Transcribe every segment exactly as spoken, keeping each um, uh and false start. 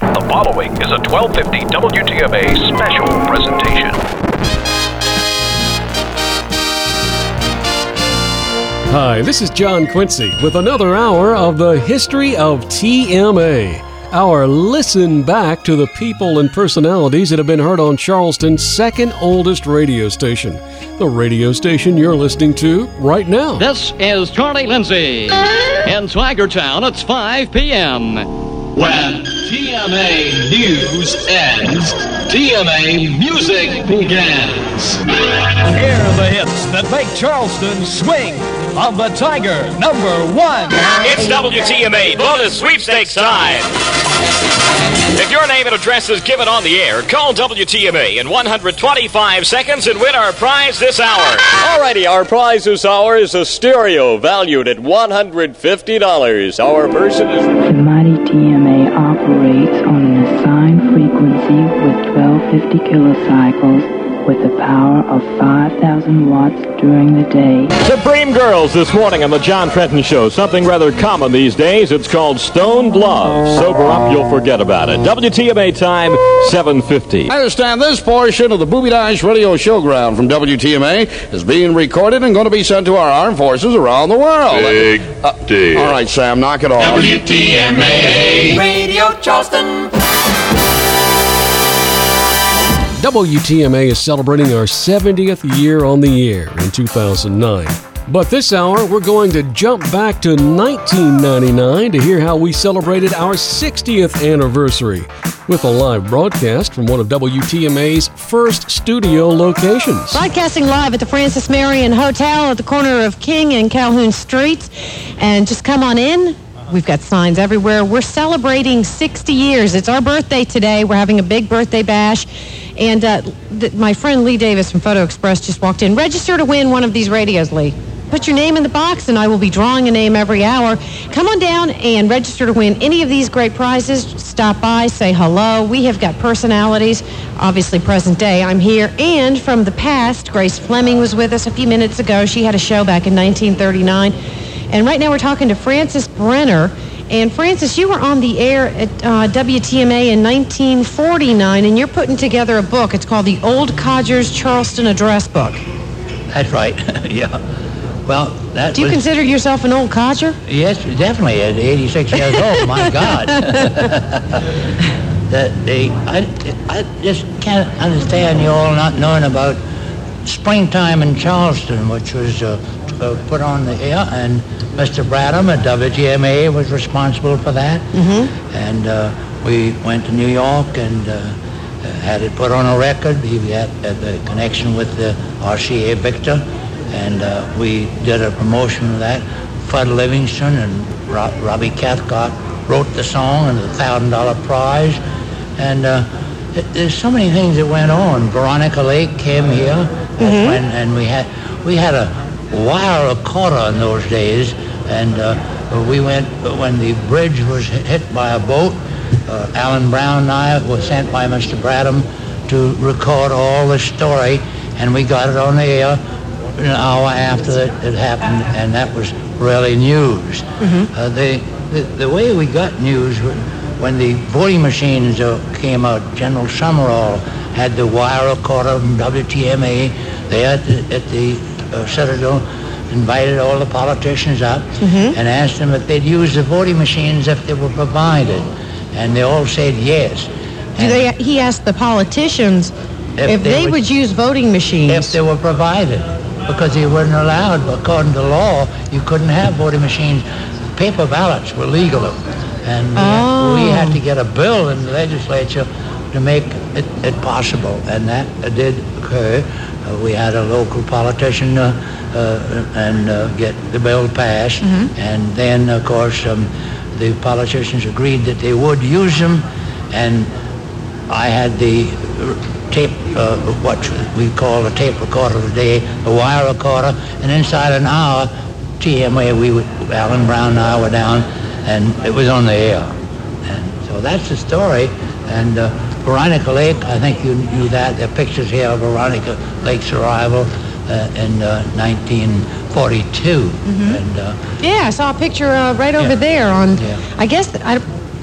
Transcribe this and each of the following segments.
The following is a twelve fifty W T M A special presentation. Hi, this is John Quincy with another hour of the history of T M A. Our listen back to the people and personalities that have been heard on Charleston's second oldest radio station, the radio station you're listening to right now. This is Charlie Lindsay. In Swaggertown, it's five p.m. When T M A news ends, T M A music begins. Here are the hits that make Charleston swing of the Tiger, number one. It's W T M A bonus sweepstakes time. If your name and address is given on the air, call W T M A in one hundred twenty-five seconds and win our prize this hour. Alrighty, our prize this hour is a stereo valued at one hundred fifty dollars. Our person is... The mighty T M A operates on an assigned frequency with twelve fifty kilocycles with a power of five thousand watts during the day. Supreme Girls this morning on the John Trenton Show. Something rather common these days. It's called Stoned Love. Sober up, you'll forget about it. W T M A time, seven fifty. I understand this portion of the Booby Dash Radio Showground from W T M A is being recorded and going to be sent to our armed forces around the world. Big uh, deal. All right, Sam, knock it off. W T M A Radio Charleston. W T M A is celebrating our seventieth year on the air in two thousand nine. But this hour, we're going to jump back to nineteen ninety-nine to hear how we celebrated our sixtieth anniversary with a live broadcast from one of W T M A's first studio locations. Broadcasting live at the Francis Marion Hotel at the corner of King and Calhoun Streets. And just come on in. We've got signs everywhere. We're celebrating sixty years. It's our birthday today. We're having a big birthday bash. And uh, th- my friend Lee Davis from Photo Express just walked in. Register to win one of these radios, Lee. Put your name in the box, and I will be drawing a name every hour. Come on down and register to win any of these great prizes. Stop by, say hello. We have got personalities, obviously present day. I'm here. And from the past, Grace Fleming was with us a few minutes ago. She had a show back in nineteen thirty-nine. And right now we're talking to Frances Brenner. And Frances, you were on the air at uh, W T M A in nineteen forty-nine, and you're putting together a book. It's called the Old Codgers Charleston Address Book. That's right. Yeah. Well, that Do you was, consider yourself an old codger? Yes, definitely. At eighty-six years old, my God. the, the, I, I just can't understand you all not knowing about Springtime in Charleston, which was uh, uh, put on the air, and Mister Bradham at W T M A was responsible for that. Mm-hmm. And uh, we went to New York and uh, had it put on a record. He had, had the connection with the R C A Victor, and uh, we did a promotion of that. Fudd Livingston and Ro- Robbie Cathcart wrote the song and the thousand dollar prize. And uh, th- there's so many things that went on. Veronica Lake came here, mm-hmm. when, and we had we had a wire recorder in those days, and uh, we went when the bridge was hit by a boat. Uh, Alan Brown and I were sent by Mister Bradham to record all the story, and we got it on the air an hour after it, it happened, and that was really news. Mm-hmm. Uh, the, the the way we got news when the voting machines uh, came out, General Summerall had the wire recorder from W T M A there at the, at the uh, Citadel, invited all the politicians up, mm-hmm. and asked them if they'd use the voting machines if they were provided, and they all said yes. Do they, he asked the politicians if, if they, they would, would use voting machines. If they were provided, because they weren't allowed. According to law, you couldn't have voting machines. Paper ballots were legal, and we, oh. had, we had to get a bill in the legislature to make it, it possible, and that uh, did occur. Uh, we had a local politician uh, uh, and uh, get the bill passed, mm-hmm. and then, of course, um, the politicians agreed that they would use them, and I had the tape, uh, what we call a tape recorder today, a wire recorder, and inside an hour, T M A, we would, Alan Brown and I were down, and it was on the air. And so that's the story. And uh, Veronica Lake, I think you knew that. There are pictures here of Veronica Lake's arrival uh, in uh, nineteen forty-two. Mm-hmm. And uh, yeah, I saw a picture uh, right over yeah. there on, yeah. I guess, I,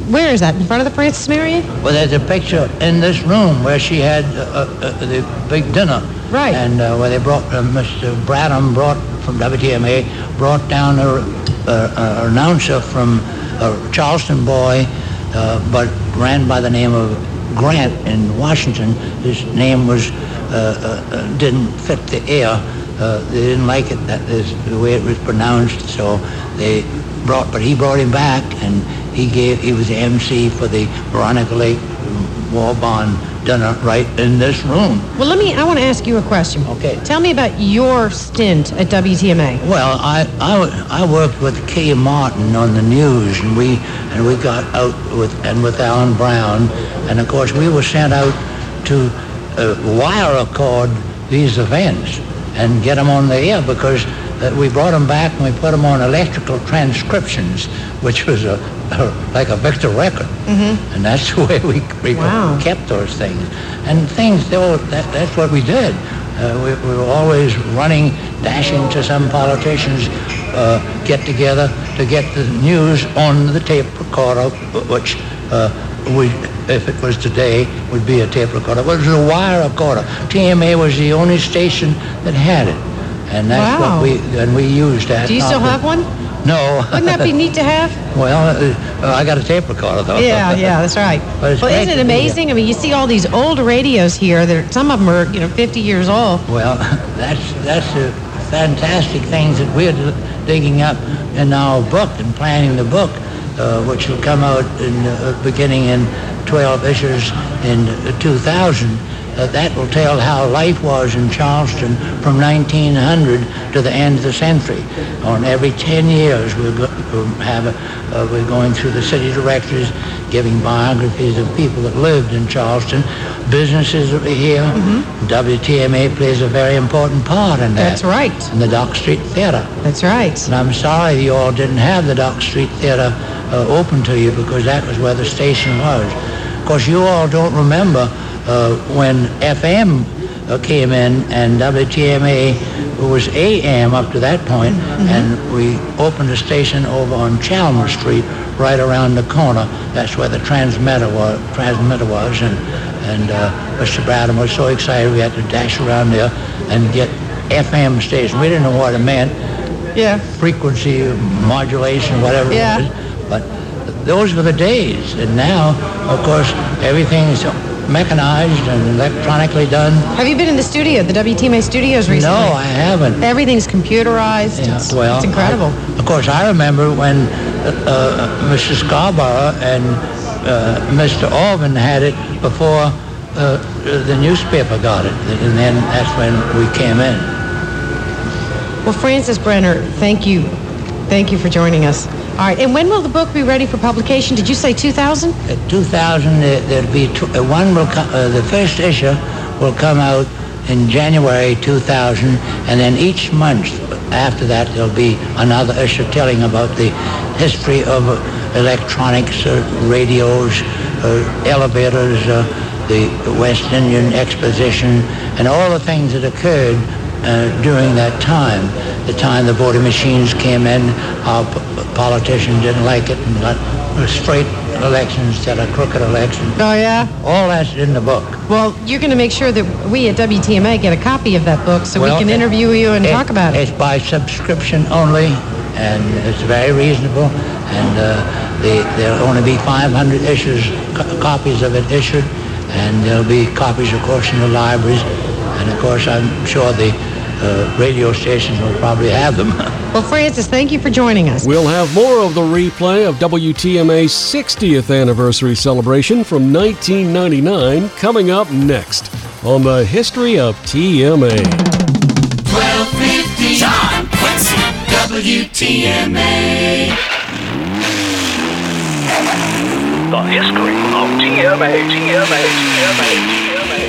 Where is that? In front of the Francis Marion? Well, there's a picture in this room where she had uh, uh, the big dinner. Right. And uh, where they brought, uh, Mister Bradham brought, from W T M A, brought down a, uh, an announcer from a Charleston boy, uh, but ran by the name of Grant in Washington. His name was, uh, uh, didn't fit the air. Uh, they didn't like it, that is the way it was pronounced, so they brought, but he brought him back, and he gave, he was the M C for the Veronica Lake War Bond dinner right in this room. Well, let me, I want to ask you a question. Okay. Tell me about your stint at W T M A. Well, I, I, I worked with Kay Martin on the news, and we, and we got out with, and with Alan Brown, and of course we were sent out to uh, wire record these events and get them on the air, because uh, we brought them back and we put them on electrical transcriptions, which was a, a like a Victor record. Mm-hmm. And that's the way we, we Wow. kept those things. And things, they were, that, that's what we did. Uh, we, we were always running, dashing to some politicians' uh, get together to get the news on the tape recorder, which uh, we, if it was today, would be a tape recorder. It was a wire recorder. T M A was the only station that had it, and that's Wow. what we and we used that. Do you still have one? No. Wouldn't that be neat to have? Well, uh, I got a tape recorder though. Yeah, yeah, that's right. But it's Well, great isn't it to be here. amazing? I mean, you see all these old radios here. That some of them are, you know, fifty years old. Well, that's that's the fantastic things that we're digging up in our book and planning the book, uh, which will come out in uh, beginning in twelve issues in two thousand. Uh, that will tell how life was in Charleston from nineteen hundred to the end of the century. On every ten years, we'll, go, we'll have a, uh, we're going through the city directories, giving biographies of people that lived in Charleston. Businesses are here. Mm-hmm. W T M A plays a very important part in that. That's right. And the Dock Street Theater. That's right. And I'm sorry you all didn't have the Dock Street Theater uh, open to you, because that was where the station was. Of course, you all don't remember uh, when F M uh, came in and W T M A was A M up to that point, mm-hmm. and we opened a station over on Chalmers Street, right around the corner. That's where the transmitter was, transmitter was and, and uh, Mister Bradham was so excited we had to dash around there and get F M station. We didn't know what it meant. Yeah. Frequency modulation, whatever Yeah. it was. But those were the days. And now, of course, everything's mechanized and electronically done. Have you been in the studio, the W T M A studios recently? No, I haven't. Everything's computerized. Yeah, it's, well, it's incredible. I, of course, I remember when uh, uh, Mister Scarborough and uh, Mister Orban had it before uh, the newspaper got it, and then that's when we came in. Well, Francis Brenner, thank you. Thank you for joining us. All right, and when will the book be ready for publication? Did you say two thousand? At two thousand, uh, there'll be tw- uh, one will come. Uh, the first issue will come out in January two thousand, and then each month after that there'll be another issue telling about the history of uh, electronics, uh, radios, uh, elevators, uh, the West Indian Exposition, and all the things that occurred uh, during that time. The time the voting machines came in, our p- politicians didn't like it and got straight elections instead of crooked elections. Oh, yeah? All that's in the book. Well, you're going to make sure that we at W T M A get a copy of that book so Well, we can it- interview you and it- talk about it. It's by subscription only, and it's very reasonable, and uh, they, there'll only be five hundred issues, co- copies of it issued, and there'll be copies, of course, in the libraries, and of course, I'm sure the uh, radio stations will probably have them. Well, Francis, thank you for joining us. We'll have more of the replay of W T M A's sixtieth anniversary celebration from nineteen ninety-nine coming up next on the History of T M A. twelve fifty John Quincy, W T M A. The History of T M A, T M A, T M A, T M A.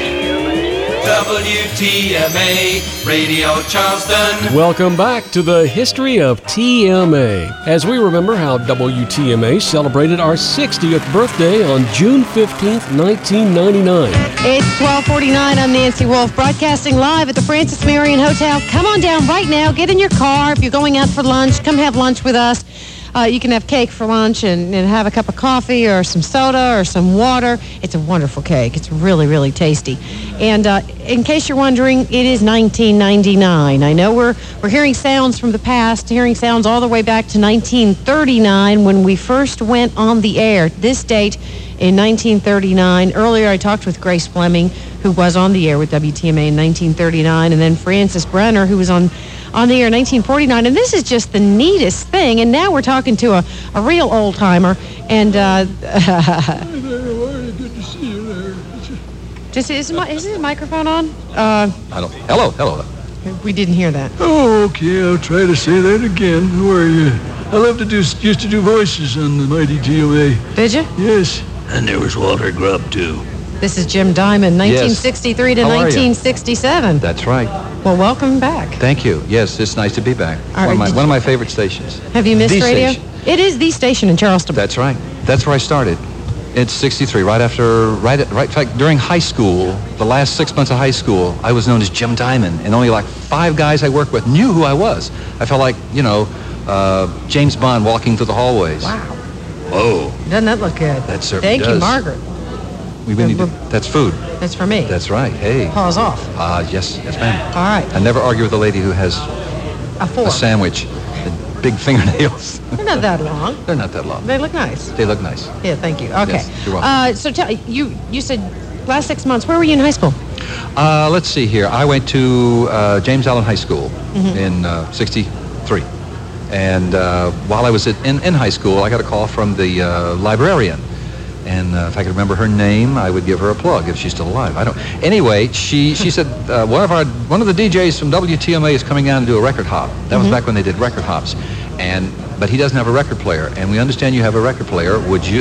W T M A, Radio Charleston. Welcome back to the History of T M A, as we remember how W T M A celebrated our sixtieth birthday on June fifteenth, nineteen ninety-nine. It's twelve forty-nine. I'm Nancy Wolf, broadcasting live at the Francis Marion Hotel. Come on down right now. Get in your car. If you're going out for lunch, come have lunch with us. Uh, you can have cake for lunch and, and have a cup of coffee or some soda or some water. It's a wonderful cake. It's really, really tasty. And uh, in case you're wondering, it is nineteen ninety-nine. I know we're we're hearing sounds from the past, hearing sounds all the way back to nineteen thirty-nine when we first went on the air. This date in nineteen thirty-nine. Earlier, I talked with Grace Fleming, who was on the air with W T M A in nineteen thirty-nine, and then Francis Brenner, who was on on the air in nineteen forty-nine. And this is just the neatest thing. And now we're talking to a, a real old timer. And uh, Good to see you there. just is my is his microphone on? Uh, I don't. Hello, hello. we didn't hear that. Oh, okay. I'll try to say that again. Who are you? I love to do used to do voices on the mighty T M A. Did you? Yes. And there was Walter Grubb too. This is Jim Diamond, nineteen sixty-three to How are you? nineteen sixty-seven. That's right. Well, welcome back. Thank you. Yes, it's nice to be back. All One, of right, my, did one of my favorite stations. Have you missed The radio? station. It is the station in Charleston. That's right. That's where I started. It's sixty-three, right after, right at, right, in fact, during high school, the last six months of high school, I was known as Jim Diamond, and only like five guys I worked with knew who I was. I felt like, you know, uh, James Bond walking through the hallways. Wow. Whoa. Doesn't that look good? That certainly Thank does. you, Margaret. We really need to, that's food. That's for me. That's right. Hey. Paws off. Ah, yes, yes, ma'am. All right. I never argue with a lady who has A fork. a sandwich, and big fingernails. They're not that long. They're not that long. They look nice. They look nice. Yeah, thank you. Okay. Yes, you're welcome. Uh, so tell you, you said last six months. Where were you in high school? Uh, let's see here. I went to uh, James Allen High School Mhm. in uh, sixty-three. And uh, while I was at, in, in high school, I got a call from the uh, librarian. And uh, if I could remember her name, I would give her a plug if she's still alive. I don't. Anyway, she she said uh, one of our one of the D Js from W T M A is coming down to do a record hop. That was Mhm. back when they did record hops, and but he doesn't have a record player. And we understand you have a record player. Would you?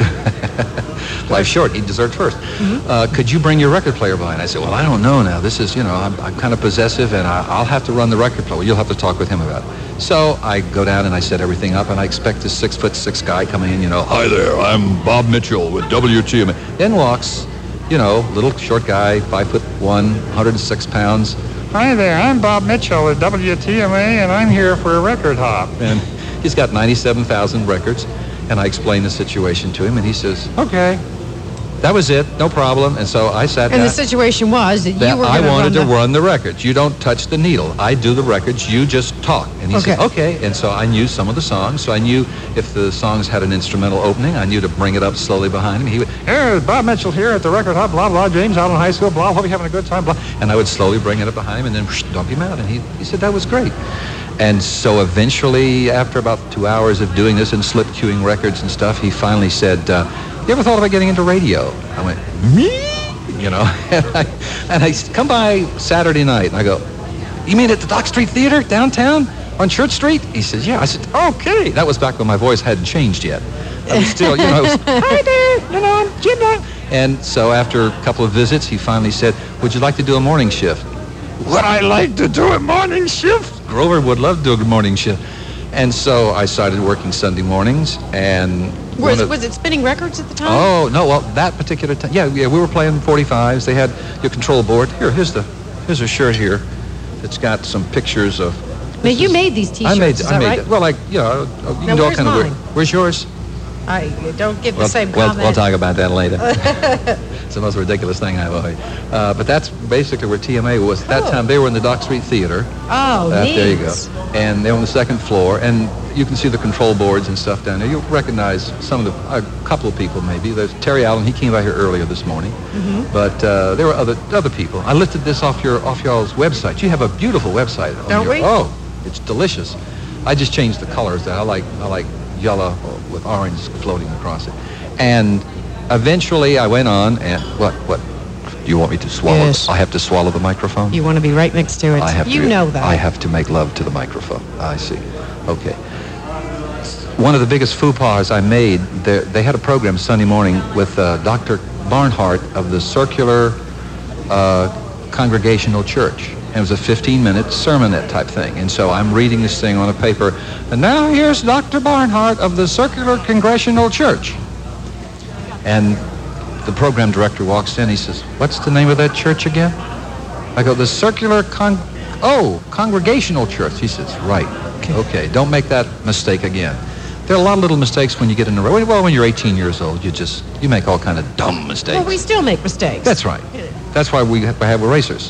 Life's short. Eat dessert first. Uh, could you bring your record player by? And I said, well, I don't know now. This is, you know, I'm, I'm kind of possessive, and I, I'll have to run the record player. Well, you'll have to talk with him about it. So I go down and I set everything up, and I expect this six foot six guy coming in, you know, hi there, I'm Bob Mitchell with W T M A. Then walks, you know, little short guy, five foot one, one hundred six pounds. Hi there, I'm Bob Mitchell with W T M A, and I'm here for a record hop. And he's got ninety-seven thousand records, and I explained the situation to him, and he says, okay. That was it, no problem. And so I sat And down. the situation was that, that you were I gonna wanted run to the, run the records. You don't touch the needle. I do the records. You just talk. And he said, okay. And so I knew some of the songs. So I knew if the songs had an instrumental opening, I knew to bring it up slowly behind him. He would, Here, Bob Mitchell here at the record hop, blah, blah, James Allen High School, blah, hope you're having a good time, blah. and I would slowly bring it up behind him and then whoosh, dump him out. And he, he said that was great. And so eventually, after about two hours of doing this and slip queuing records and stuff, he finally said, uh, you ever thought about getting into radio? I went, me? You know, and I, and I come by Saturday night, and I go, you mean at the Dock Street Theater downtown on Church Street? He says, yeah. I said, okay. That was back when my voice hadn't changed yet. I was still, you know, it was, hi there, you know, I'm Jim. And so after a couple of visits, he finally said, would you like to do a morning shift? Would I like to do a morning shift? Grover would love to do a morning shift. And so I started working Sunday mornings, and Was, one of- was it spinning records at the time? Oh, no, well, that particular time, yeah, yeah, we were playing forty-fives. They had your control board. Here, here's the, here's a shirt here. It's got some pictures of... Now, you made these T-shirts, I made, is I that made right? it. Well, like, you know, you Now, can do all where's kind of weird. mine? Where's yours? I don't give the Well, same we'll, comment. we'll talk about that later. It's the most ridiculous thing I've ever heard. Uh, but that's basically where T M A was. At that Oh. time, they were in the Dock Street Theater. Oh, Uh, neat. there you go. And they're on the second floor, and you can see the control boards and stuff down there. You'll recognize some of the, a couple of people maybe. There's Terry Allen. He came by here earlier this morning. Mhm. But uh, there were other other people. I lifted this off your off y'all's website. You have a beautiful website. On Don't your, we? Oh, it's delicious. I just changed the colors. I like I like yellow with orange floating across it. And eventually, I went on and what what? Do you want me to swallow? Yes. I have to swallow the microphone. You want to be right next to it. I have you to, know that. I have to make love to the microphone. I see. Okay. One of the biggest faux pas I made, they, they had a program Sunday morning with uh, Doctor Barnhart of the Circular uh, Congregational Church. And it was a fifteen-minute sermonette type thing. And so I'm reading this thing on a paper. And now here's Doctor Barnhart of the Circular Congregational Church. And the program director walks in. He says, what's the name of that church again? I go, the Circular Con... Oh, Congregational Church. He says, right. Okay. okay, don't make that mistake again. There are a lot of little mistakes when you get in the radio. Well, when you're eighteen years old, you just, you make all kind of dumb mistakes. Well, we still make mistakes. That's right. That's why we have, we have erasers.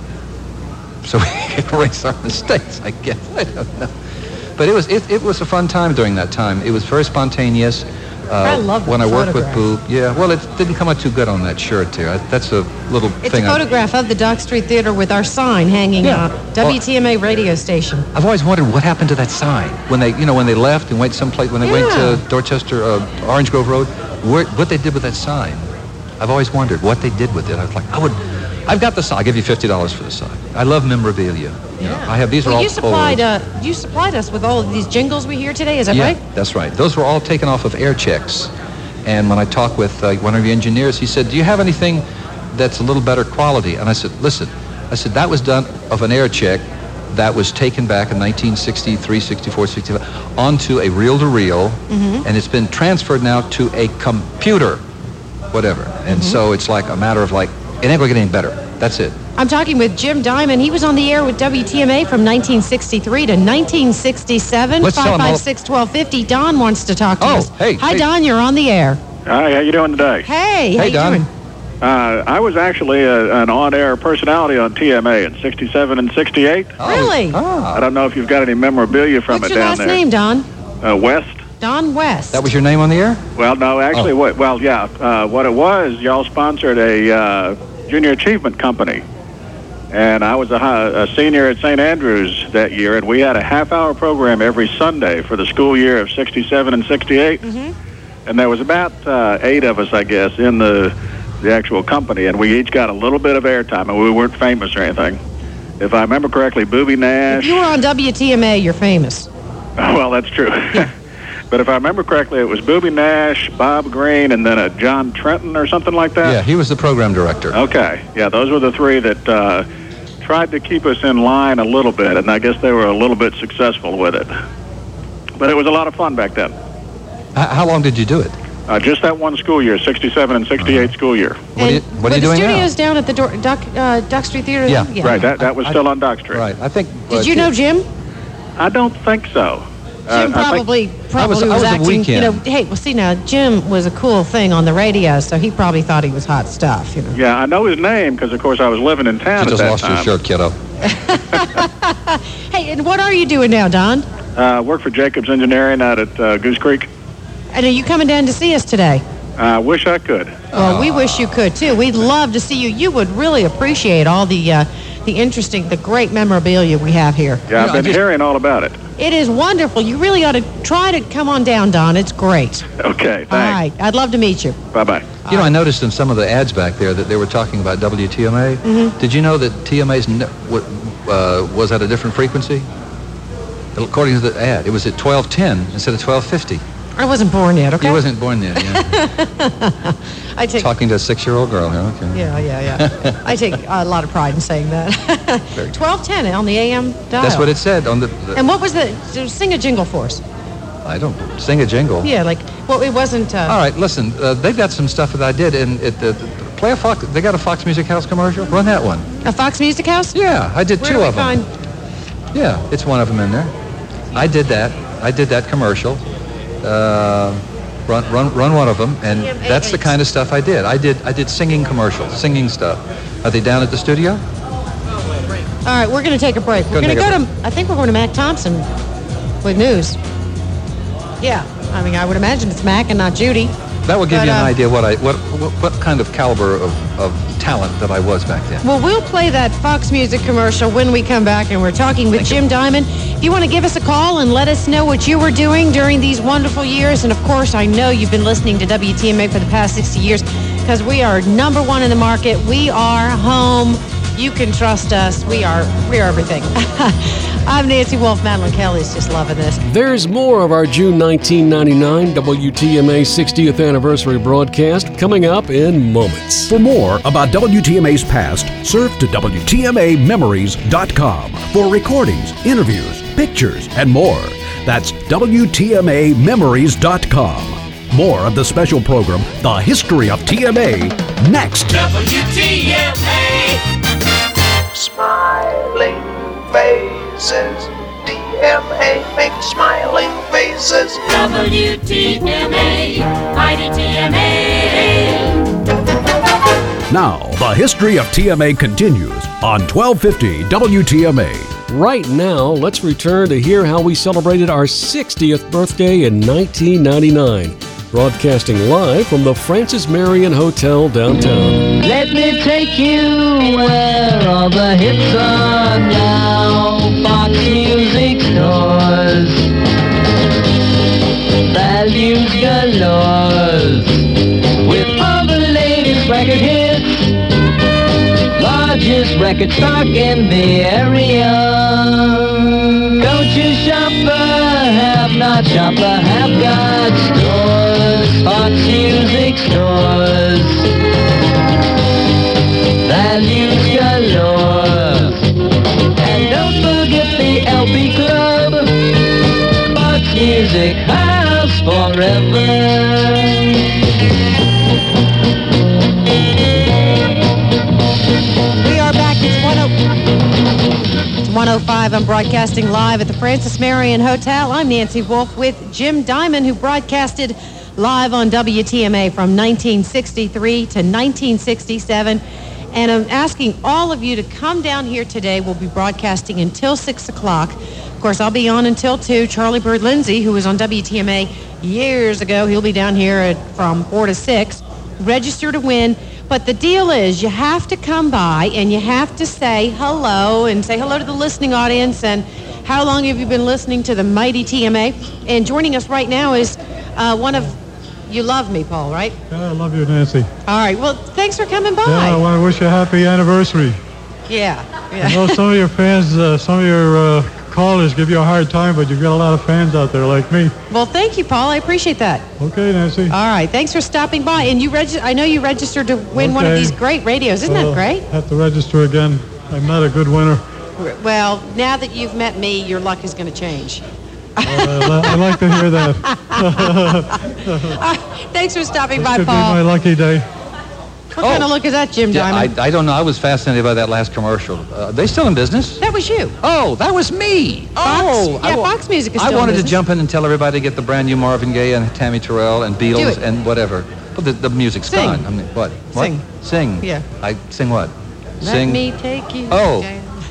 So we can erase our mistakes, I guess. I don't know. But it was it, it was a fun time during that time. It was very spontaneous. Uh, I love that when I worked with photograph. Boob. Yeah, well, it didn't come out too good on that shirt there. I, that's a little It's thing. a photograph of the Dock Street Theater with our sign hanging Yeah. on W T M A radio station. I, I've always wondered what happened to that sign when they, you know, when they left and went someplace, when they went Yeah. to Dorchester, uh, Orange Grove Road, where, what they did with that sign. I've always wondered what they did with it. I was like, I would, I've got the sign. I'll give you fifty dollars for the sign. I love memorabilia. You know, I have these Well, are all you supplied old. uh, you supplied us with all of these jingles we hear today. Is that Yeah, right? that's right. Those were all taken off of air checks. And when I talked with uh, one of the engineers, he said, do you have anything that's a little better quality? And I said, listen, I said, that was done of an air check that was taken back in nineteen sixty-three, sixty-four, sixty-five onto a reel-to-reel, Mhm. and it's been transferred now to a computer, whatever. And Mhm. so it's like a matter of like, it ain't going to get any better. That's it. I'm talking with Jim Diamond. He was on the air with W T M A from nineteen sixty-three to nineteen sixty-seven. Let's tell him all- five five six, one two five zero. Don wants to talk to Oh, us. hey, Hi, hey. Don. You're on the air. Hi, how you doing today? Hey, how you doing? Uh, I was actually a, an on-air personality on T M A in sixty-seven and sixty-eight. Really? I don't know if you've got any memorabilia from What's it your down last there. name, Don? Uh, West. Don West. That was your name on the air? Well, no, actually, Oh. what? Well, yeah. Uh, what it was, y'all sponsored a uh, junior achievement company, and I was a, hi- a senior at Saint Andrews that year, and we had a half-hour program every Sunday for the school year of sixty-seven and sixty-eight. Mm-hmm. And there was about uh, eight of us, I guess, in the the actual company, and we each got a little bit of airtime, and we weren't famous or anything. If I remember correctly, Booby Nash. If you were on W T M A, you're famous. Well, that's true. But if I remember correctly, it was Booby Nash, Bob Green, and then a John Trenton or something like that. Yeah, he was the program director. Okay. Yeah, those were the three that uh, tried to keep us in line a little bit, and I guess they were a little bit successful with it. But it was a lot of fun back then. H- how long did you do it? Uh, just that one school year, sixty-seven and sixty-eight Uh-huh. school year. What are you, what are you the doing now? studio's down at the Dor- Duck, uh, Duck Street Theater? Yeah, then? Right, that, that was I- still on Dock Street. Right, I think. Did you know Jim? I don't think so. Jim Uh, I think- probably probably I was- I was a acting. You weekend. know, hey, well, see now, Jim was a cool thing on the radio, so he probably thought he was hot stuff. You know. Yeah, I know his name because, of course, I was living in town You at just that lost time. your shirt, kiddo. Hey, and what are you doing now, Don? Uh, work for Jacobs Engineering out at uh, Goose Creek. And are you coming down to see us today? I wish I could. Well, we wish you could too. We'd love to see you. You would really appreciate all the uh, the interesting, the great memorabilia we have here. Yeah, I've been hearing all about it. It is wonderful. You really ought to try to come on down, Don. It's great. Okay, thanks. All right, I'd love to meet you. Bye-bye. You know, I noticed in some of the ads back there that they were talking about W T M A. Mhm. Did you know that T M A's ne- w- uh, was at a different frequency? According to the ad, it was at twelve ten instead of twelve fifty. I wasn't born yet. Okay. You wasn't born yet. Yeah. I take. Talking to a six-year-old girl here. Okay. Yeah, yeah, yeah. I take a lot of pride in saying that. twelve ten on the A M dial. That's what it said on the. the And what was the? Sing a jingle for us. I don't sing a jingle. Yeah, like well, it wasn't. Uh, All right, listen. Uh, they've got some stuff that I did, and it, uh, play a Fox. They got a Fox Music House commercial. Run that one. A Fox Music House? Yeah, I did Where two do we of them. find? Yeah, it's one of them in there. I did that. I did that commercial. Uh, run, run, run one of them, and that's the kind of stuff I did. I did, I did singing commercials, singing stuff. Are they down at the studio? All right, we're going to take a break. We're Go going to take go a to. I think we're going to Mac Thompson with news. Yeah, I mean, I would imagine it's Mac and not Judy. That will give But, you an uh, idea what I, what, what, what kind of caliber of, of talent that I was back then. Well, we'll play that Fox Music commercial when we come back, and we're talking with Jim Diamond. If you want to give us a call and let us know what you were doing during these wonderful years, and of course, I know you've been listening to W T M A for the past sixty years, because we are number one in the market. We are home. You can trust us. We are, we are everything. I'm Nancy Wolf. Madeline Kelly's just loving this. There's more of our June nineteen ninety-nine W T M A sixtieth anniversary broadcast coming up in moments. For more about W T M A's past, surf to W T M A memories dot com for recordings, interviews, pictures, and more. That's W T M A memories dot com. More of the special program, The History of T M A, next. W T M A. Smiling faces, D M A makes smiling faces. W T M A, Mighty T M A. Now, the history of T M A continues on twelve fifty W T M A. Right now, let's return to hear how we celebrated our sixtieth birthday in nineteen ninety-nine. Broadcasting live from the Francis Marion Hotel downtown. Let me take you where all the hits are now. Fox Music Stores, values galore, with all the latest record hits, largest record stock in the area. Don't you shopper, have not shopper, have got stores, Fox Music Stores, values galore. And don't forget the L P Club, Fox Music House forever. one oh five, I'm broadcasting live at the Francis Marion Hotel. I'm Nancy Wolf with Jim Diamond, who broadcasted live on W T M A from nineteen sixty-three to nineteen sixty-seven. And I'm asking all of you to come down here today. We'll be broadcasting until six o'clock. Of course, I'll be on until two. Charlie Bird Lindsay, who was on W T M A years ago, he'll be down here at, from four to six. Register to win. But the deal is you have to come by and you have to say hello and say hello to the listening audience and how long have you been listening to the Mighty T M A. And joining us right now is uh, one of, you love me, Paul, right? Yeah, I love you, Nancy. All right, well, thanks for coming by. Yeah, I want to wish you a happy anniversary. Yeah. yeah. I know some of your fans, uh, some of your uh, callers give you a hard time, but you've got a lot of fans out there like me. Well, thank you, Paul. I appreciate that. Okay, Nancy. All right, thanks for stopping by. And you regi- I know you registered to win okay. one of these great radios. Isn't well, that great? I have to register again. I'm not a good winner. Well, now that you've met me, your luck is going to change. Well, I like to hear that. uh, thanks for stopping this by, could Paul. Be my lucky day. What oh. kind of look is that, Jim yeah, Diamond? I, I don't know. I was fascinated by that last commercial. Uh, are they still in business? That was you. Oh, that was me. Fox, oh, yeah, I, Fox Music is still I wanted in to business. jump in and tell everybody to get the brand new Marvin Gaye and Tammy Terrell and Beatles and whatever. But the, the music's Sing. gone. I mean, what? What? Sing. Sing. Yeah. I sing what? Let sing. me take you. Oh.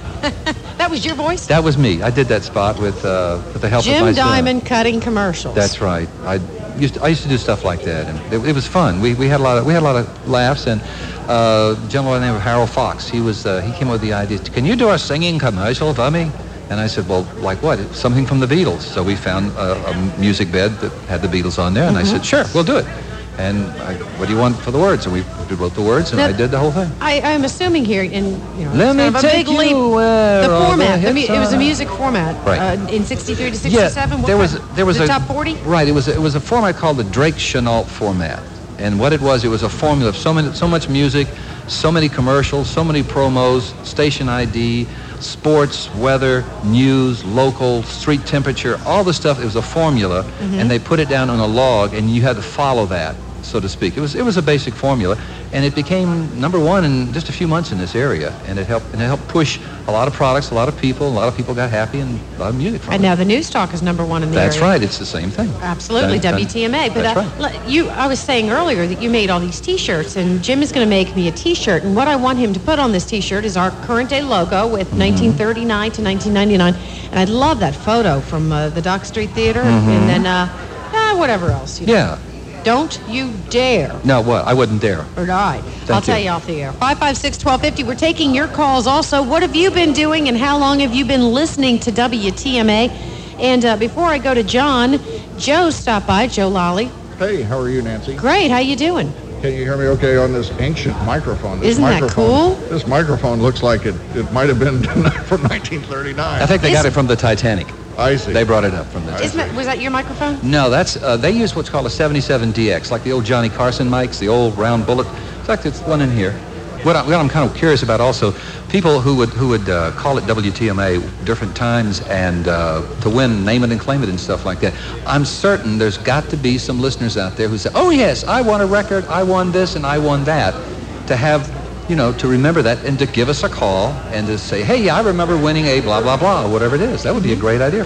That was your voice? That was me. I did that spot with uh, with the help Jim of my Jim Diamond son. cutting commercials. That's right. I used to, I used to do stuff like that, and it, it was fun. We we had a lot of we had a lot of laughs, and uh, a gentleman named Harold Fox. He was uh, he came up with the idea. Can you do a singing commercial for me? And I said, well, like what? Something from the Beatles. So we found a, a music bed that had the Beatles on there, and mm-hmm. I said, sure, we'll do it. And I, what do you want for the words? And we wrote the words, and now, I did the whole thing. I, I'm assuming here, in you know, Let me sort of a take big you leap. where The all format. the The mu- hits it was a are. music format. Right. Uh, in sixty-three to sixty-seven. Yeah, what there was kind? there was the a top forty. Right. It was it was a format called the Drake Chenault format, and what it was, it was a formula of so many so much music, so many commercials, so many promos, station I D, sports, weather, news, local, street temperature, all the stuff. It was a formula, Mm-hmm. and they put it down on a log, and you had to follow that, so to speak. It was it was a basic formula, and it became number one in just a few months in this area, and it helped and it helped push a lot of products, a lot of people, a lot of people got happy, and a lot of music from And it. now the News Talk is number one in the That's area. right. It's the same thing. Absolutely, Done- W T M A. But That's uh, right. l- you, I was saying earlier that you made all these T-shirts, and Jim is going to make me a T-shirt. And what I want him to put on this T-shirt is our current day logo with Mm-hmm. nineteen thirty-nine to nineteen ninety-nine. And I'd love that photo from uh, the Dock Street Theater, Mhm. and then uh, uh, whatever else. You know. Yeah. Don't you dare. No, what? I wouldn't dare. All right. Thank I'll tell you. you off the air. five five six, one two five zero. We're taking your calls also. What have you been doing and how long have you been listening to W T M A? And uh, before I go to John, Joe stopped by, Joe Lally. Hey, how are you, Nancy? Great. How you doing? Can you hear me okay on this ancient microphone? This Isn't that microphone, cool? This microphone looks like it, it might have been from nineteen thirty-nine. I think they got it from the Titanic. I see. They brought it up from the Isn't that, was that your microphone? No, that's uh, they use what's called a seventy-seven D X, like the old Johnny Carson mics, the old round bullet. In fact, it's one in here. What, I, what I'm kind of curious about also, people who would who would uh, call it W T M A different times and uh, to win, name it and claim it and stuff like that. I'm certain there's got to be some listeners out there who say, "Oh yes, I won a record, I won this, and I won that." To have, you know, to remember that and to give us a call and to say, "Hey, I remember winning a blah blah blah," or whatever it is. That would be a great idea for.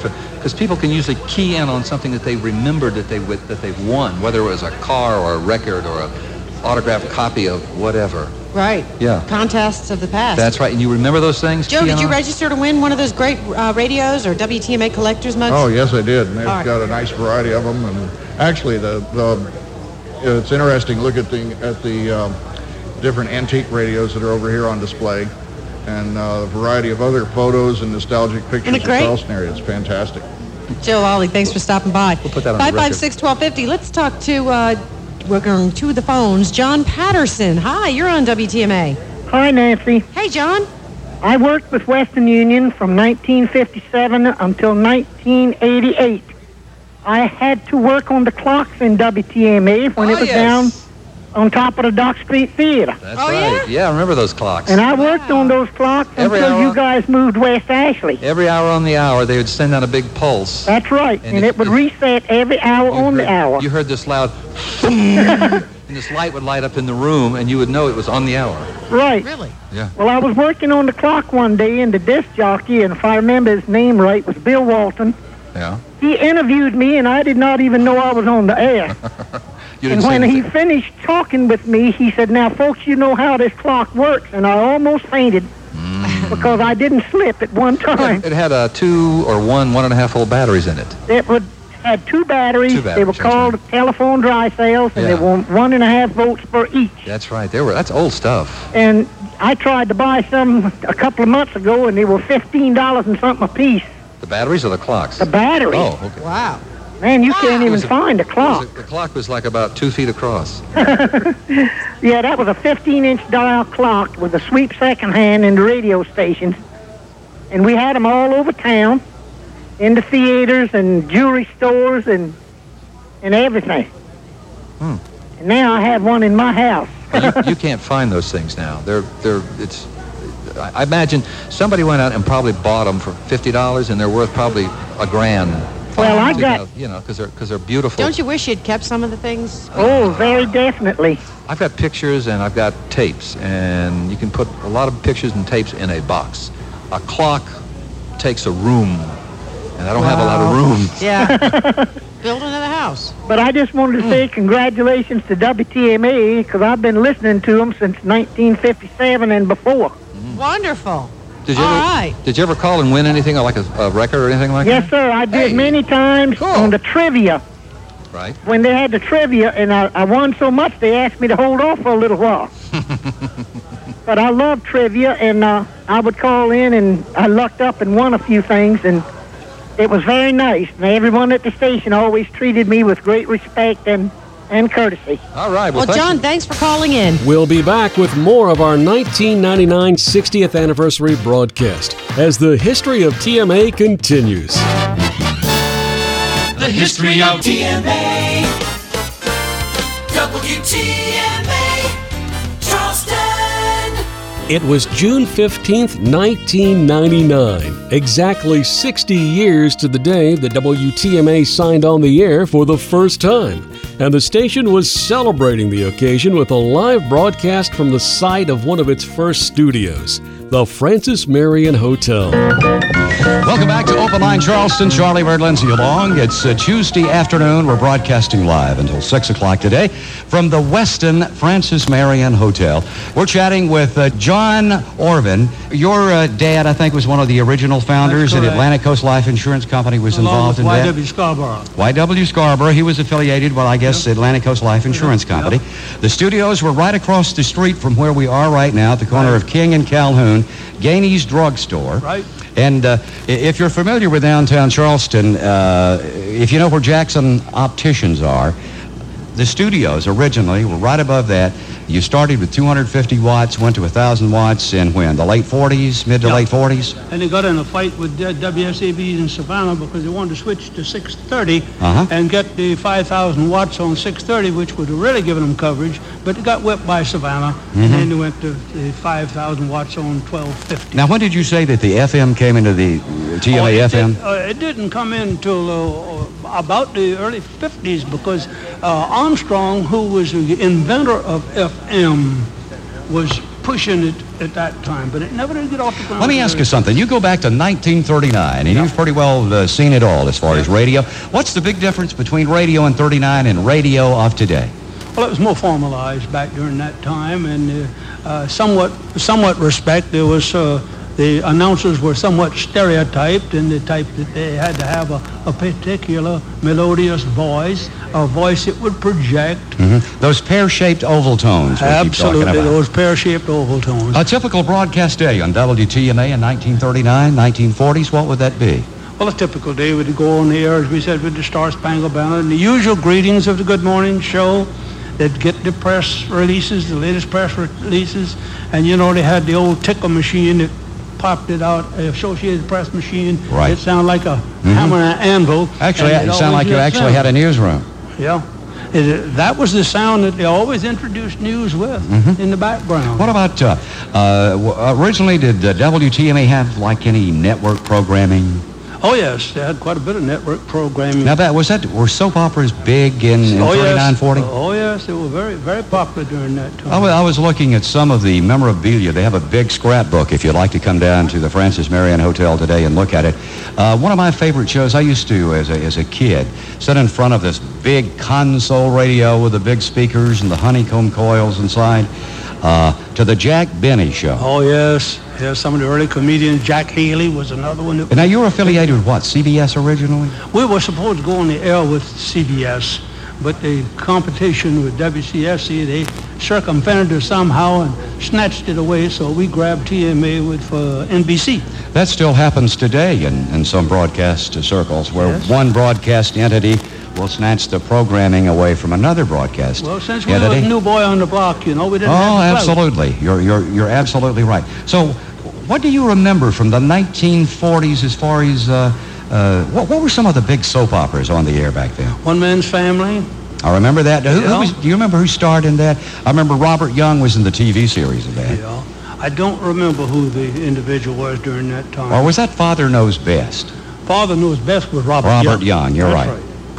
Because people can usually key in on something that they remembered that, they, that they've won, whether it was a car or a record or an autographed copy of whatever. Right. Yeah. Contests of the past. That's right. And you remember those things? Joe, Key did in you on? register to win one of those great uh, radios or W T M A collector's mugs? Oh, yes, I did. And they've All right. got a nice variety of them. And actually, the, the it's interesting. Look at the at the um, different antique radios that are over here on display, and uh, a variety of other photos and nostalgic pictures Isn't it of great? Charleston area. It's fantastic. Joe Lawley, thanks for stopping by. We'll put that on the five five record. six, one two five zero. Let's talk to, uh, we're going to the phones. John Patterson. Hi, you're on W T M A. Hi, Nancy. Hey, John. I worked with Western Union from nineteen fifty-seven until nineteen eighty-eight. I had to work on the clocks in W T M A when Oh, it was yes. down on top of the Dock Street Theater. That's right. Yeah? I remember those clocks. And I worked on those clocks Every until hour. you guys moved West Ashley. Every hour on the hour, they would send out a big pulse. That's right. And And, if- it would reset every hour on the hour. You heard this loud, and this light would light up in the room, and you would know it was on the hour. Right. Really? Yeah. Well, I was working on the clock one day, and the disc jockey, and if I remember his name right, was Bill Walton. Yeah. He interviewed me, and I did not even know I was on the air. You And didn't say when he anything. finished talking with me, he said, "Now, folks, you know how this clock works." And I almost fainted because I didn't slip at one time. It had uh, two or one, one and a half volt batteries in it. It would had two batteries. Two They were batteries, that's called telephone dry cells, and Yeah. they were one and a half volts per each. That's right. They were. That's old stuff. And I tried to buy some a couple of months ago, and they were fifteen dollars and something a piece. The batteries or the clocks? The batteries. Oh, okay. Wow. Man, you can't It even was a- find a it was clock. a- the clock was like about two feet across. Yeah, that was a fifteen-inch dial clock with a sweep second hand in the radio stations. And we had them all over town, in the theaters and jewelry stores and and everything. Hmm. And now I have one in my house. you, you can't find those things now. They're they're it's. I I imagine somebody went out and probably bought them for fifty dollars, and they're worth probably a grand. Well, I Two got- thousand, you know, because they're because they're beautiful. Don't you wish you'd kept some of the things? Oh, very definitely. I've got pictures and I've got tapes, and you can put a lot of pictures and tapes in a box. A clock takes a room, and I don't have a lot of room. Yeah. Build another house. But I just wanted to say congratulations to W T M A because I've been listening to them since nineteen fifty-seven and before. Wonderful. Did you All ever, right. Did you ever call and win anything like a, a record or anything like Yes, sir. I did many times on the trivia. that? Right. When they had the trivia, and I, I won so much, they asked me to hold off for a little while. But I love trivia, and uh, I would call in, and I lucked up and won a few things, and it was very nice. And everyone at the station always treated me with great respect and, and courtesy. All right. Well, John, thanks for calling in. We'll be back with more of our nineteen ninety-nine sixtieth anniversary broadcast as the history of T M A continues. The history of T M A. W T M A. Charleston. It was June fifteenth, nineteen ninety-nine, exactly sixty years to the day that W T M A signed on the air for the first time. And the station was celebrating the occasion with a live broadcast from the site of one of its first studios, the Francis Marion Hotel. Welcome back to Open Line Charleston. Charlie Bird, Lindsay along. It's uh, Tuesday afternoon. We're broadcasting live until six o'clock today from the Westin Francis Marion Hotel. We're chatting with uh, John Orvin. Your uh, dad, I think, was one of the original founders, and correct. Atlantic Coast Life Insurance Company was Along involved with in Y that. W Scarborough. Y W Scarborough. He was affiliated, well, I guess, Atlantic Coast Life Insurance Company. The studios were right across the street from where we are right now, at the corner of King and Calhoun, Gainey's Drugstore. Right. And uh, i- if you're familiar with downtown Charleston, uh, if you know where Jackson Opticians are, the studios originally were right above that. You started with two hundred fifty watts, went to one thousand watts in when? The late forties, mid to Yeah. late forties? And they got in a fight with uh, W S A B in Savannah because they wanted to switch to six thirty Uh-huh. and get the five thousand watts on six thirty, which would have really given them coverage, but it got whipped by Savannah, Mhm. and then they went to the five thousand watts on twelve fifty. Now, when did you say that the F M came into the uh, T M Oh, A it F M? did- uh, it didn't come in until uh, about the early fifties because uh, Armstrong, who was the inventor of F M, was pushing it at that time, but it never did get off the ground. Let me ask you something. You go back to nineteen thirty-nine, and you've pretty well uh, seen it all as far as radio. What's the big difference between radio in thirty-nine and radio of today? Well, it was more formalized back during that time, and uh, uh, somewhat, somewhat respect. There was uh, the announcers were somewhat stereotyped in the type that they had to have a, a particular melodious voice, a voice that would project. Mm-hmm. Those pear-shaped oval tones. we keep talking Absolutely, about. those pear-shaped oval tones. A typical broadcast day on W T M A in nineteen thirty-nine, nineteen forties, what would that be? Well, a typical day would go on the air, as we said, with the Star Spangled Banner and the usual greetings of the Good Morning Show. They'd get the press releases, the latest press releases, and you know they had the old ticker machine that popped it out, the Associated Press machine. Right. It sounded like a Mm-hmm. hammer and anvil. Actually, and it sounded like you always actually sound. had a newsroom. Yeah. It, that was the sound that they always introduced news with Mhm. in the background. What about, uh, uh, w- originally did uh, W T M A have like any network programming? Oh, yes. They had quite a bit of network programming. Now, that was that, were soap operas big in, in oh, thirty-nine, yes. forty? Oh, yes. They were very, very popular during that time. I was, I was looking at some of the memorabilia. They have a big scrapbook if you'd like to come down to the Francis Marion Hotel today and look at it. Uh, one of my favorite shows I used to, as a, as a kid, sit in front of this big console radio with the big speakers and the honeycomb coils inside, uh, to the Jack Benny Show. Oh, yes. Yes, some of the early comedians. Jack Haley was another one. That Now, you were affiliated with what, C B S originally? We were supposed to go on the air with C B S, but the competition with W C S C, they circumvented us somehow and snatched it away, so we grabbed T M A with uh, N B C. That still happens today in, in some broadcast circles, where Yes. one broadcast entity will snatch the programming away from another broadcast Well, since we entity. were the new boy on the block, you know, we didn't Oh, have the clout. absolutely. You're, you're, you're absolutely right. So what do you remember from the nineteen forties as far as, uh, uh, what, what were some of the big soap operas on the air back then? One Man's Family. I remember that. Who, who Yeah. was, do you remember who starred in that? I remember Robert Young was in the T V series of that. Yeah. I don't remember who the individual was during that time. Or was that Father Knows Best? Father Knows Best was Robert Young. Robert Young, you're That's right.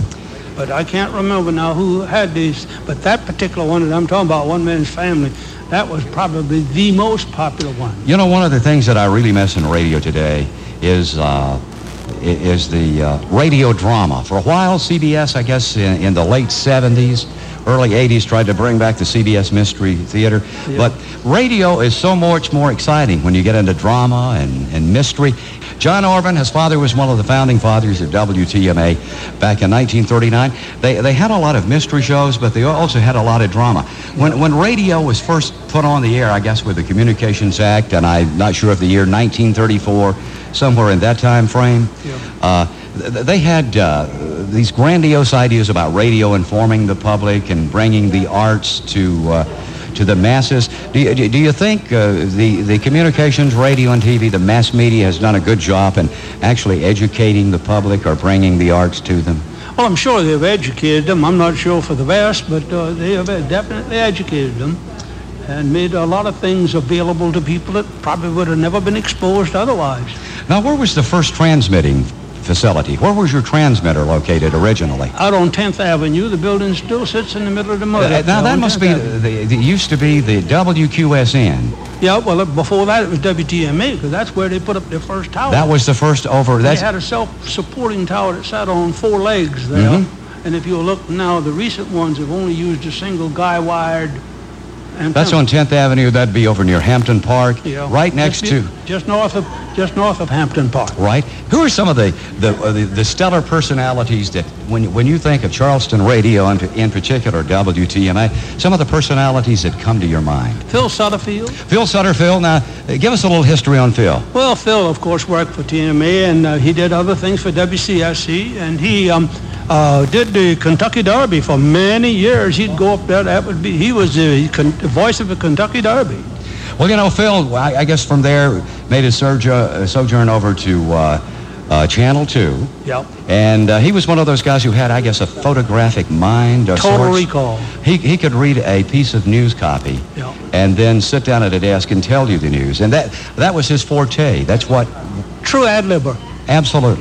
But I can't remember now who had these. But that particular one that I'm talking about, One Man's Family, that was probably the most popular one. You know, one of the things that I really miss in radio today is uh, i- is the uh, radio drama. For a while, C B S, I guess, in, in the late seventies, early eighties, tried to bring back the C B S Mystery Theater. Yeah. But radio is so much more exciting when you get into drama and, and mystery. John Orban, his father was one of the founding fathers of W T M A back in nineteen thirty-nine. They they had a lot of mystery shows, but they also had a lot of drama. When when radio was first put on the air, I guess with the Communications Act, and I'm not sure if the year nineteen thirty-four, somewhere in that time frame, uh, th- they had uh, these grandiose ideas about radio informing the public and bringing the arts to uh, to the masses. Do you, do you think uh, the, the communications, radio and T V, the mass media has done a good job in actually educating the public or bringing the arts to them? Well, I'm sure they've educated them. I'm not sure for the best, but uh, they have definitely educated them and made a lot of things available to people that probably would have never been exposed otherwise. Now, where was the first transmitting facility? Where was your transmitter located originally? Out on tenth Avenue, the building still sits in the middle of the mud. Uh, now, that must be, the, the, the used to be the W Q S N. Yeah, well, before that it was W T M A, because that's where they put up their first tower. That was the first over, They that's, had a self-supporting tower that sat on four legs there. Mhm. And if you look now, the recent ones have only used a single guy-wired antenna. that's on tenth Avenue, that'd be over near Hampton Park, Yeah. right next just, to... just north of just north of Hampton Park. Right. Who are some of the the, uh, the, the stellar personalities that, when when you think of Charleston radio, and in particular W T M A, some of the personalities that come to your mind? Phil Sutterfield. Phil Sutterfield. Now, uh, give us a little history on Phil. Well, Phil, of course, worked for T M A, and uh, he did other things for W C S C, and he um, uh, did the Kentucky Derby for many years. He'd go up there. That would be. He was the, con- the voice of the Kentucky Derby. Well, you know, Phil, I, I guess from there made his surge, uh, sojourn over to uh, uh, Channel two. Yep. And uh, he was one of those guys who had, I guess, a photographic mind of Total sorts. recall. He, he could read a piece of news copy Yeah. and then sit down at a desk and tell you the news. And that that was his forte. That's what... True ad libber. Absolutely.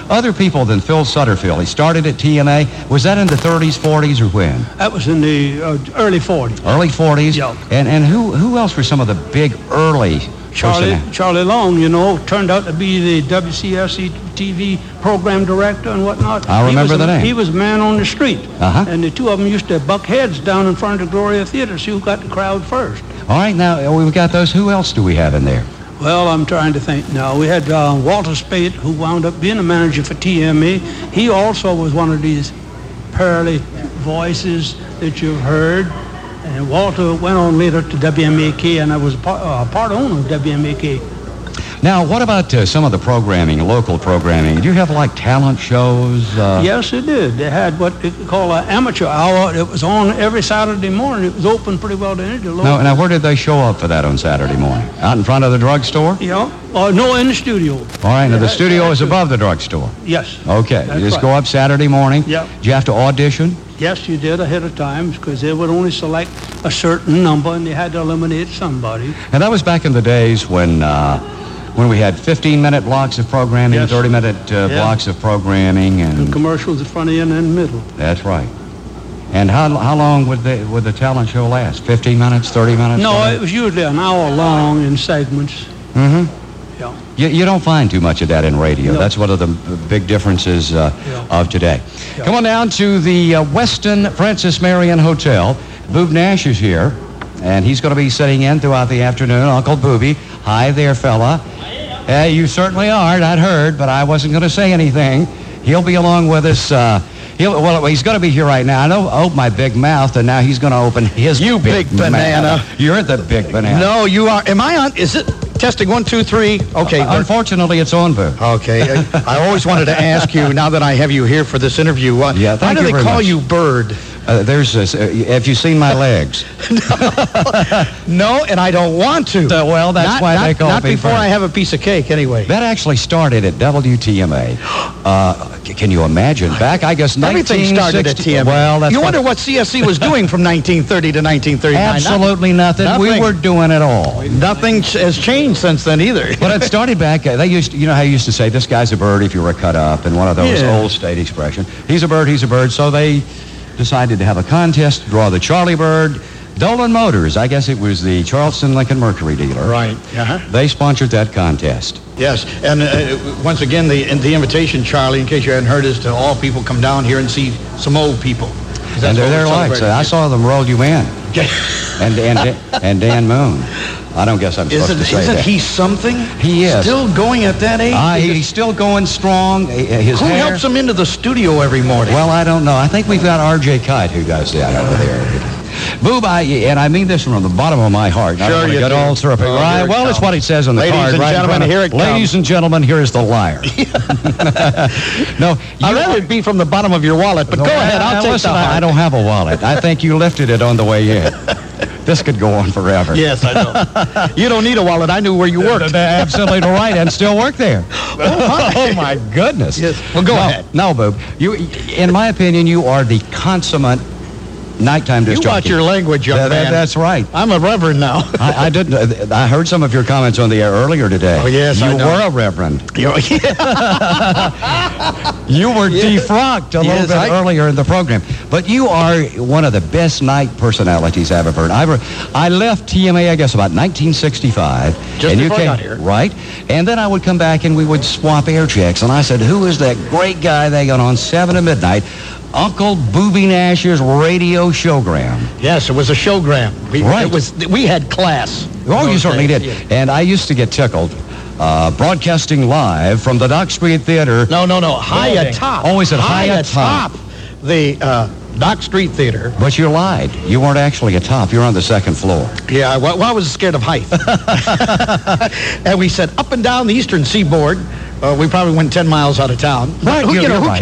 other people than Phil Sutterfield. He started at T M A. Was that in the thirties, forties, or when? That was in the uh, early forties. Early forties? Yeah. And and who who else were some of the big early Charlie personnel? Charlie Long, you know, turned out to be the W C S C T V program director and whatnot. I remember he was the a, name. He was a man on the street. Uh-huh. And the two of them used to buck heads down in front of the Gloria Theater, see who got the crowd first. All right, now we've got those. Who else do we have in there? Well, I'm trying to think now. We had uh, Walter Spade, who wound up being a manager for T M A. He also was one of these pearly voices that you've heard. And Walter went on later to W M A K, and I was a part, uh, part owner of W M A K. Now, what about uh, some of the programming, local programming? Did you have, like, talent shows? Uh... Yes, it did. They had what they call an amateur hour. It was on every Saturday morning. It was open pretty well to any local. Now, now, where did they show up for that on Saturday morning? Out in front of the drugstore? Yeah. Uh, no, in the studio. All right, now Yeah, the studio is actually- above the drugstore. Yes. Okay, That's you just right. go up Saturday morning. Yeah. Did you have to audition? Yes, you did ahead of time because they would only select a certain number and they had to eliminate somebody. And that was back in the days when uh, when we had fifteen-minute blocks of programming, Yes. thirty-minute uh, Yeah. blocks of programming, and And commercials at front end and middle. that's right. And how how long would the would the talent show last? Fifteen minutes, thirty minutes? No, it was usually an hour long in segments. Mm-hmm. Yeah. You, you don't find too much of that in radio. No. That's one of the b- big differences uh, Yeah. of today. Yeah. Come on down to the uh, Westin Francis Marion Hotel. Boob Nash is here, and he's going to be sitting in throughout the afternoon. Uncle Booby, hi there, fella. Hey, you certainly are. I'd heard, but I wasn't going to say anything. He'll be along with us. Uh, he'll, well, he's going to be here right now. I know, open my big mouth, and now he's going to open his You big, big banana. You're the big banana. No, you are. Am I on? Is it testing one, two, three? Okay. Uh, unfortunately, it's on, Boo. Okay. I, I always wanted to ask you, now that I have you here for this interview, uh, Yeah, why thank do you they very call much. you Bird? Uh, there's this, uh, have you seen my legs? No, and I don't want to. Uh, well, that's not, why not, they call Not me before Bird. I have a piece of cake, anyway. That actually started at W T M A. Uh, c- can you imagine? Back, I guess, Everything started at T M A. Well, that's you what- wonder what C S C was doing from nineteen thirty to nineteen thirty-nine. Absolutely nothing. We Nothing. were doing it all. Nothing ch- has changed since then either. But it started back, uh, they used to, you know how you used to say, this guy's a bird if you were cut up, and one of those Yeah. old state expression. He's a bird, he's a bird. So they decided to have a contest to draw the Charlie Bird. Dolan Motors, I guess it was the Charleston Lincoln Mercury dealer. Right. Uh-huh. They sponsored that contest. Yes, and uh, once again, the the invitation, Charlie, in case you hadn't heard, is to all people come down here and see some old people. 'Cause that's And they're what their we're lights. celebrating. I saw them roll you in. and, and, and Dan Moon. I don't guess I'm supposed Isn't, to say isn't that. he something? He is. Still going at that age? Uh, Because he's still going strong. Uh, His who hair. helps him into the studio every morning? Well, I don't know. I think we've got R J Kite who does that over there. Boob, I, and I mean this from the bottom of my heart. I Sure don't want to you get do. all syrupy. Oh, right? here it Well, it's comes. what it says on the Ladies card. and right in gentlemen, front of- here it Ladies comes. and gentlemen, here is the liar. No, I'd rather it be from the bottom of your wallet, but go ahead. I'll take listen, the I heart. don't have a wallet. I think you lifted it on the way in. This could go on forever. Yes, I know. You don't need a wallet. I knew where you worked. They're absolutely right, and still work there. Oh my goodness. Yes. Well, go no, ahead. No, Boob. You, in my opinion, you are the consummate nighttime disc You watch jockey. your language, young That- that- man. That's right. I'm a reverend now. I, I didn't. uh, I heard some of your comments on the air earlier today. Oh, yes, you I know. were a reverend. You- You were defrocked a little Yes, bit I- earlier in the program, but you are one of the best night personalities I've ever heard. I, re- I left T M A, I guess, about nineteen sixty-five. Just and you before I came, got here. right? And then I would come back and we would swap air checks. And I said, "Who is that great guy they got on seven to midnight?" Uncle Booby Nash's radio showgram. Yes, it was a showgram. We, Right. It was, we had class. Oh, you Those certainly days, did. yeah. And I used to get tickled. Uh, broadcasting live from the Dock Street Theater. No, no, no. High building. atop. Oh, is it high, high atop? atop? The uh, Dock Street Theater. But you lied. You weren't actually atop. You were on the second floor. Yeah, well, well, I was scared of height. And we said up and down the eastern seaboard. Uh, we probably went ten miles out of town. Right, Who, you're- you know, you're who right. cares?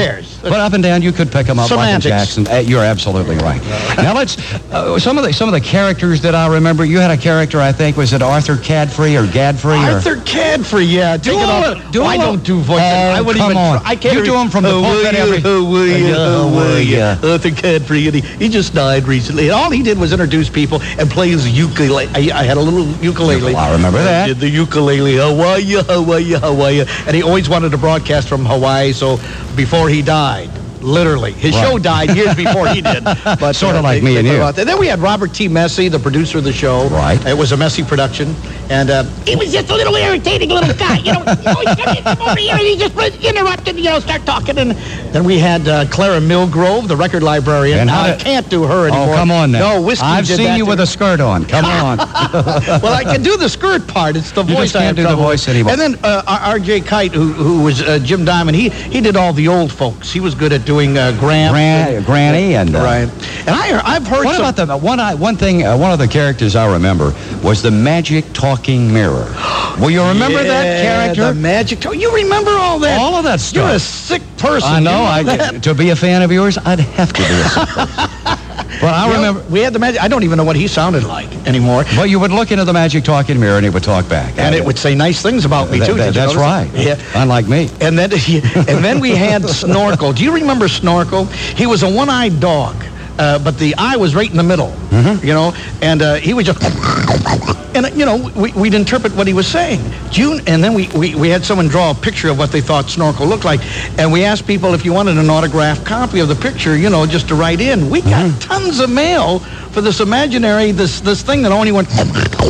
But up and down, you could pick them up. Semantics. Michael Jackson. Uh, you're absolutely right. Now let's uh, some of the some of the characters that I remember. You had a character, I think, was it Arthur Cadfrey or Gadfrey? Or? Arthur Cadfrey, yeah. Take Do it a- off. do I a- don't do voices. Oh, I wouldn't come even. on. Try. I can't. You re- do 'em from the oh, pulpit will you, every- Oh, will you? Oh, Oh, will you? yeah. Arthur Cadfrey, and he, he just died recently. And all he did was introduce people and play his ukulele. I, I had a little ukulele. I remember that. I did the ukulele. Hawaii, Hawaii, Hawaii. And he always wanted to broadcast from Hawaii, so before he died. Literally. His Right. show died years before he did. But Sort of uh, like they- me they and put you. him out there. Then we had Robert T. Messy, the producer of the show. Right. It was a messy production. And uh, he was just a little irritating little guy. You know, he always come over here and he just interrupted, you know, start talking. And then we had uh, Clara Milgrove, the record librarian. And Now, how I did- can't do her anymore. Oh, come on now. No, Whiskey I've did seen that you to with her. a skirt on. Come on. Well, I can do the skirt part. It's the You voice just I can't have do the trouble voice with. anymore. And then uh, R J Kite, who, who was uh, Jim Diamond, he he did all the old folks. He was good at doing uh, Grant. Gran- Granny and uh, Right. And I, I've heard What some... about the one? I, one thing. Uh, one of the characters I remember was the magic talking mirror. Will you remember that Yeah, character? The magic... To- you remember all that? All of that stuff. You're a sick person. I know. You I that? to be a fan of yours, I'd have to be a sick person. But I You know, remember. we had the magic... I don't even know what he sounded like anymore. Well, you would look into the magic talking mirror and he would talk back. And it would say nice things about me, That- too. that- Did you that's notice right. that? Yeah. Unlike me. And then, and then we had Snorkel. Do you remember Snorkel? He was a one-eyed dog, uh, but the eye was right in the middle, Mm-hmm. you know, and uh, he was just... And, you know, we, we'd interpret what he was saying. Do you, and then we, we, we had someone draw a picture of what they thought Snorkel looked like, and we asked people if you wanted an autographed copy of the picture, you know, just to write in. We got Mm-hmm. tons of mail for this imaginary, this this thing that only went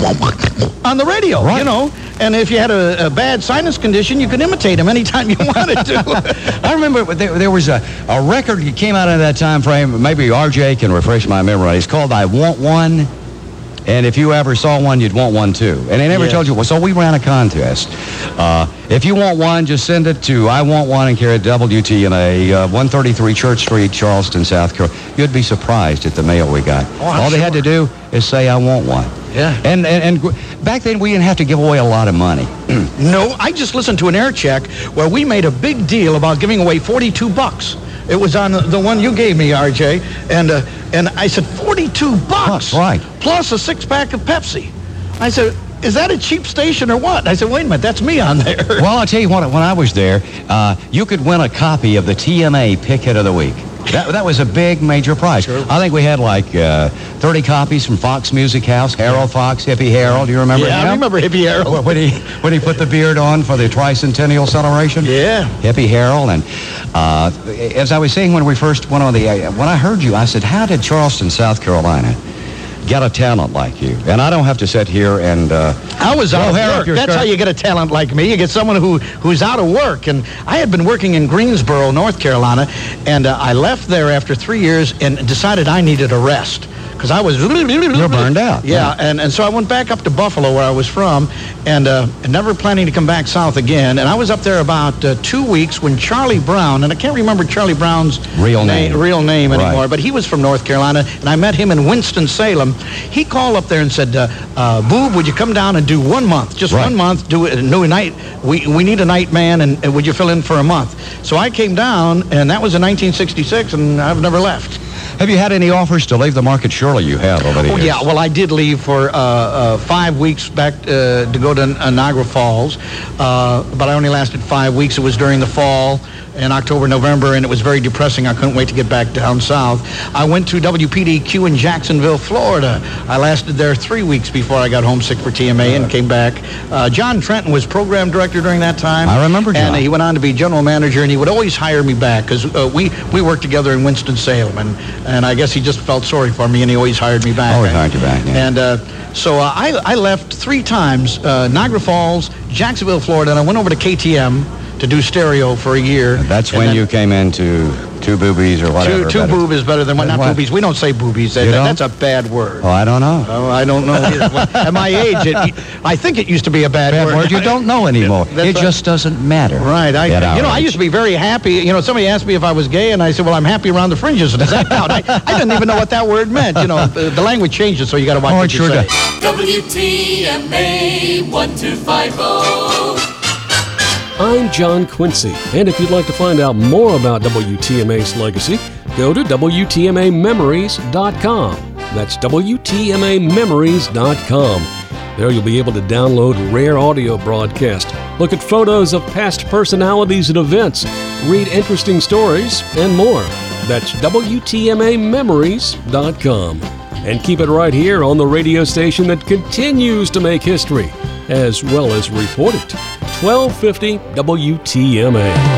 on the radio, Right. you know. And if you had a, a bad sinus condition, you could imitate him anytime you wanted to. I remember there, there was a, a record that came out in that time frame. Maybe R J can refresh my memory. It's called I Want One. And if you ever saw one, you'd want one too. And they never Yes. told you. Well, so we ran a contest. Uh, if you want one, just send it to I Want One and carry it W T M A, uh, one thirty-three Church Street, Charleston, South Carolina. You'd be surprised at the mail we got. Oh, I'm All they had to sure. do is say I want one. Yeah. And, and and gr- back then we didn't have to give away a lot of money. No, I just listened to an air check where we made a big deal about giving away forty-two bucks. It was on the one you gave me, R J, and uh, and I said forty-two bucks, That's right. plus a six-pack of Pepsi. I said, is that a cheap station or what? I said, wait a minute, that's me on there. Well, I'll tell you what, when I was there, uh, you could win a copy of the T M A Pick Hit of the Week. That, that was a big major prize. Sure. I think we had like uh, thirty copies from Fox Music House, Harold Fox, Hippie Harold. Do you remember Yeah, him? I remember Hippie Harold. When he, when he put the beard on for the tricentennial celebration? Yeah. Hippie Harold. And uh, as I was saying when we first went on the, uh, when I heard you, I said, how did Charleston, South Carolina get a talent like you? And I don't have to sit here and... Uh, I was out blow of hair up work. your That's skirt. how you get a talent like me. You get someone who who's out of work. And I had been working in Greensboro, North Carolina, and uh, I left there after three years and decided I needed a rest. Because I was... You're burned out. Yeah, and, and so I went back up to Buffalo, where I was from, and uh, never planning to come back south again. And I was up there about uh, two weeks when Charlie Brown, and I can't remember Charlie Brown's Real na- name. real name anymore, Right. but he was from North Carolina, and I met him in Winston-Salem. He called up there and said, uh, uh, Boob, would you come down and do one month, just Right. one month, do a new night. We, we need a night man, and, and would you fill in for a month? So I came down, and that was in nineteen sixty-six, and I've never left. Have you had any offers to leave the market? Surely you have over the Oh, years. yeah, well, I did leave for uh, uh, five weeks back uh, to go to uh, Niagara Falls, uh, but I only lasted five weeks. It was during the fall in October, November, and it was very depressing. I couldn't wait to get back down south. I went to W P D Q in Jacksonville, Florida. I lasted there three weeks before I got homesick for T M A and came back. Uh, John Trenton was program director during that time. I remember John. And he went on to be general manager, and he would always hire me back because uh, we, we worked together in Winston-Salem, and, and I guess he just felt sorry for me, and he always hired me back. Always hired you back, yeah. And uh, so uh, I, I left three times, uh, Niagara Falls, Jacksonville, Florida, and I went over to K T M to do stereo for a year. That's And when then you came into Two Boobies or whatever. Two, two better. boob is better than one. Not What? boobies. We don't say boobies. That, You don't? That's a bad word. Oh, I don't know. Oh, I don't know. either. Well, at my age, it, I think it used to be a bad, Bad word. You don't know anymore. That's It right. just doesn't matter. Right. I, at our you know, I age. used to be very happy. You know, somebody asked me if I was gay, and I said, well, I'm happy around the fringes. Does that count? I, I didn't even know what that word meant. You know, the, the language changes, so you got to watch Oh, what it you sure say. does. W T M A one two five oh. I'm John Quincy, and if you'd like to find out more about W T M A's legacy, go to W T M A memories dot com. That's W T M A memories dot com. There you'll be able to download rare audio broadcasts, look at photos of past personalities and events, read interesting stories, and more. That's W T M A memories dot com. And keep it right here on the radio station that continues to make history, as well as report it. twelve fifty W T M A.